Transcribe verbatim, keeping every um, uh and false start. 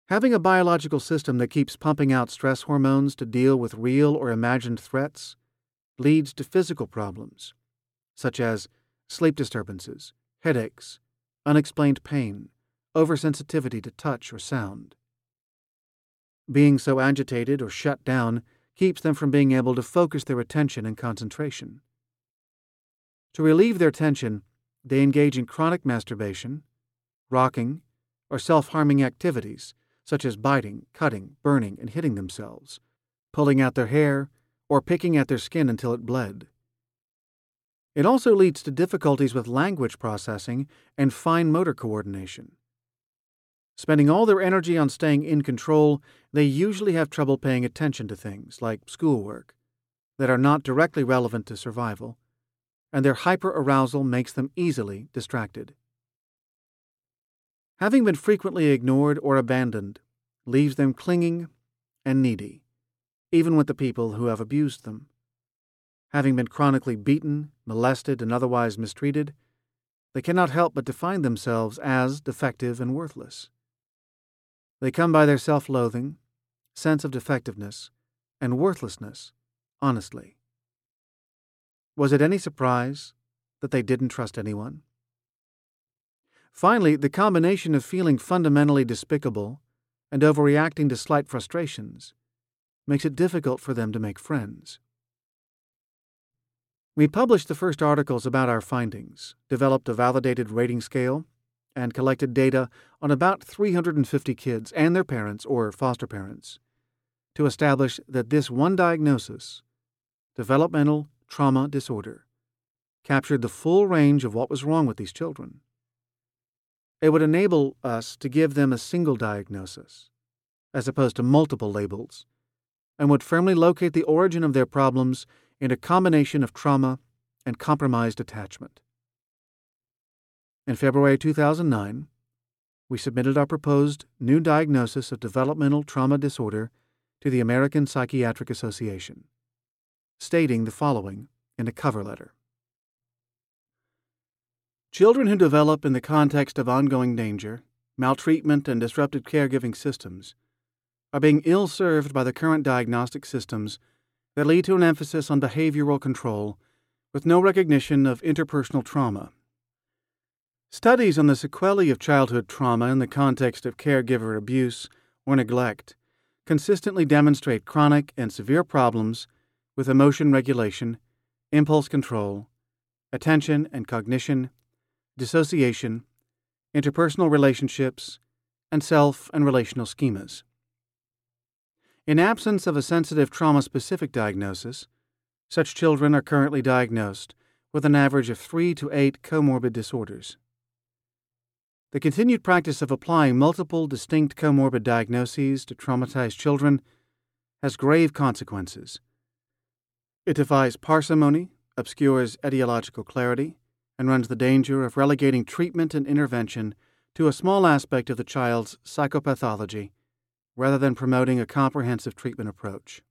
Having a biological system that keeps pumping out stress hormones to deal with real or imagined threats leads to physical problems, such as sleep disturbances, headaches, unexplained pain, oversensitivity to touch or sound. Being so agitated or shut down keeps them from being able to focus their attention and concentration. To relieve their tension, they engage in chronic masturbation, rocking, or self-harming activities such as biting, cutting, burning, and hitting themselves, pulling out their hair, or picking at their skin until it bled. It also leads to difficulties with language processing and fine motor coordination. Spending all their energy on staying in control, they usually have trouble paying attention to things, like schoolwork, that are not directly relevant to survival, and their hyperarousal makes them easily distracted. Having been frequently ignored or abandoned leaves them clinging and needy, even with the people who have abused them. Having been chronically beaten, molested, and otherwise mistreated, they cannot help but define themselves as defective and worthless. They come by their self-loathing, sense of defectiveness, and worthlessness honestly. Was it any surprise that they didn't trust anyone? Finally, the combination of feeling fundamentally despicable and overreacting to slight frustrations makes it difficult for them to make friends. We published the first articles about our findings, developed a validated rating scale, and collected data on about three hundred fifty kids and their parents or foster parents to establish that this one diagnosis, developmental trauma disorder, captured the full range of what was wrong with these children. It would enable us to give them a single diagnosis, as opposed to multiple labels, and would firmly locate the origin of their problems in a combination of trauma and compromised attachment. In February two thousand nine, we submitted our proposed new diagnosis of developmental trauma disorder to the American Psychiatric Association, stating the following in a cover letter. Children who develop in the context of ongoing danger, maltreatment, and disrupted caregiving systems are being ill-served by the current diagnostic systems that lead to an emphasis on behavioral control with no recognition of interpersonal trauma. Studies on the sequelae of childhood trauma in the context of caregiver abuse or neglect consistently demonstrate chronic and severe problems with emotion regulation, impulse control, attention and cognition, dissociation, interpersonal relationships, and self and relational schemas. In absence of a sensitive trauma-specific diagnosis, such children are currently diagnosed with an average of three to eight comorbid disorders. The continued practice of applying multiple distinct comorbid diagnoses to traumatized children has grave consequences. It defies parsimony, obscures etiological clarity, and runs the danger of relegating treatment and intervention to a small aspect of the child's psychopathology rather than promoting a comprehensive treatment approach.